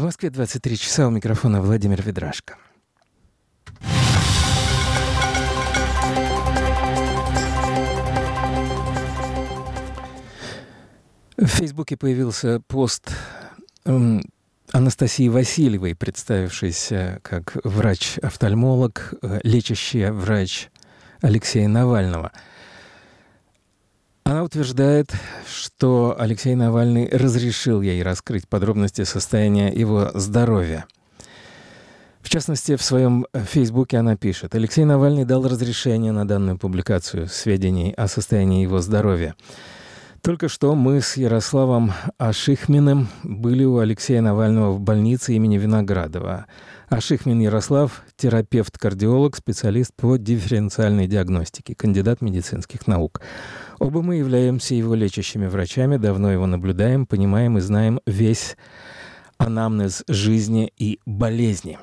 В Москве 23 часа, у микрофона Владимир Ведрашко. В Фейсбуке появился пост Анастасии Васильевой, представившейся как врач-офтальмолог, лечащий врач Алексея Навального. Она утверждает, что Алексей Навальный разрешил ей раскрыть подробности состояния его здоровья. В частности, в своем Фейсбуке она пишет: «Алексей Навальный дал разрешение на данную публикацию сведений о состоянии его здоровья. Только что мы с Ярославом Ашихминым были у Алексея Навального в больнице имени Виноградова. Ашихмин Ярослав – терапевт-кардиолог, специалист по дифференциальной диагностике, кандидат медицинских наук. Оба мы являемся его лечащими врачами, давно его наблюдаем, понимаем и знаем весь анамнез жизни и болезни».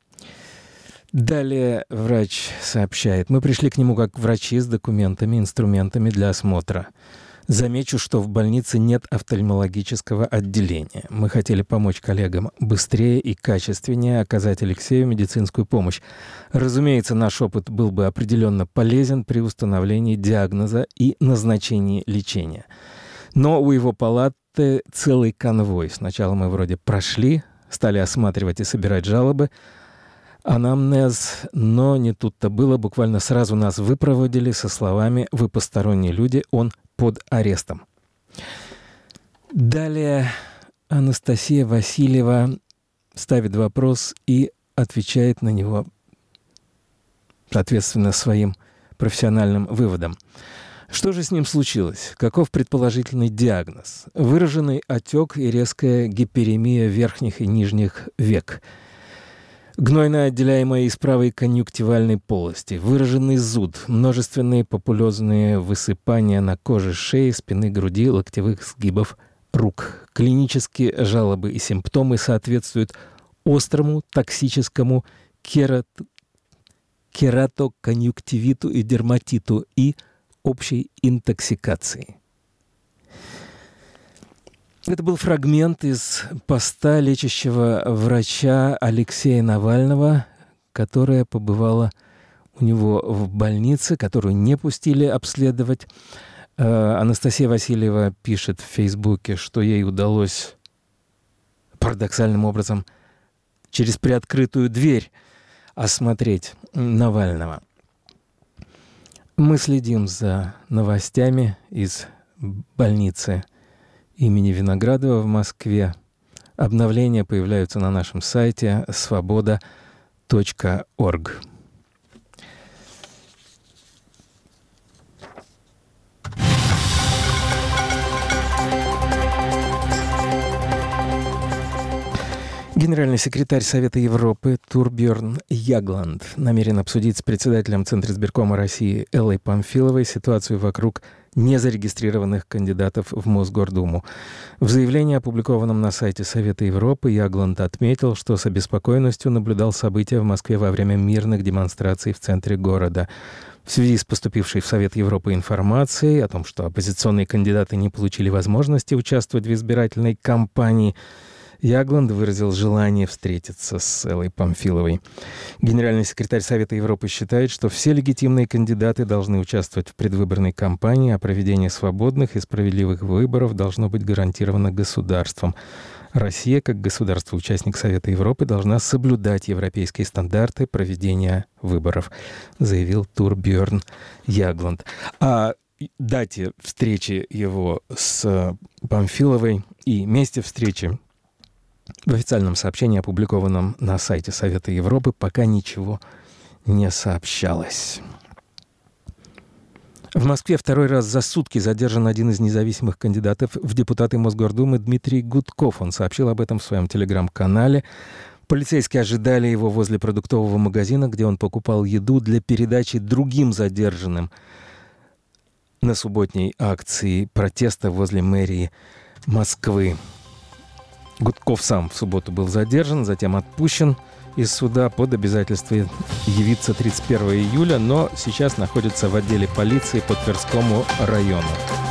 Далее врач сообщает: «Мы пришли к нему как врачи с документами, инструментами для осмотра. Замечу, что в больнице нет офтальмологического отделения. Мы хотели помочь коллегам быстрее и качественнее оказать Алексею медицинскую помощь. Разумеется, наш опыт был бы определенно полезен при установлении диагноза и назначении лечения. Но у его палаты целый конвой. Сначала мы вроде прошли, стали осматривать и собирать жалобы, анамнез, но не тут-то было. Буквально сразу нас выпроводили со словами: «Вы посторонние люди, он под арестом». Далее Анастасия Васильева ставит вопрос и отвечает на него, соответственно, своим профессиональным выводом. Что же с ним случилось? Каков предположительный диагноз? Выраженный отек и резкая гиперемия верхних и нижних век. Гнойно отделяемая из правой конъюнктивальной полости, выраженный зуд, множественные папулезные высыпания на коже шеи, спины, груди, локтевых сгибов рук. Клинические жалобы и симптомы соответствуют острому токсическому кератоконъюнктивиту и дерматиту и общей интоксикации. Это был фрагмент из поста лечащего врача Алексея Навального, которая побывала у него в больнице, которую не пустили обследовать. Анастасия Васильева пишет в Фейсбуке, что ей удалось парадоксальным образом через приоткрытую дверь осмотреть Навального. Мы следим за новостями из больницы имени Виноградова в Москве. Обновления появляются на нашем сайте svoboda.org. Генеральный секретарь Совета Европы Турбьерн Ягланд намерен обсудить с председателем Центризбиркома России Эллой Памфиловой ситуацию вокруг незарегистрированных кандидатов в Мосгордуму. В заявлении, опубликованном на сайте Совета Европы, Ягланд отметил, что с обеспокоенностью наблюдал события в Москве во время мирных демонстраций в центре города. В связи с поступившей в Совет Европы информацией о том, что оппозиционные кандидаты не получили возможности участвовать в избирательной кампании, Ягланд выразил желание встретиться с Эллой Памфиловой. Генеральный секретарь Совета Европы считает, что все легитимные кандидаты должны участвовать в предвыборной кампании, а проведение свободных и справедливых выборов должно быть гарантировано государством. Россия, как государство-участник Совета Европы, должна соблюдать европейские стандарты проведения выборов, заявил Турбьерн Ягланд. О дате встречи его с Памфиловой и месте встречи в официальном сообщении, опубликованном на сайте Совета Европы, пока ничего не сообщалось. В Москве второй раз за сутки задержан один из независимых кандидатов в депутаты Мосгордумы Дмитрий Гудков. Он сообщил об этом в своем телеграм-канале. Полицейские ожидали его возле продуктового магазина, где он покупал еду для передачи другим задержанным на субботней акции протеста возле мэрии Москвы. Гудков сам в субботу был задержан, затем отпущен из суда под обязательство явиться 31 июля, но сейчас находится в отделе полиции по Тверскому району.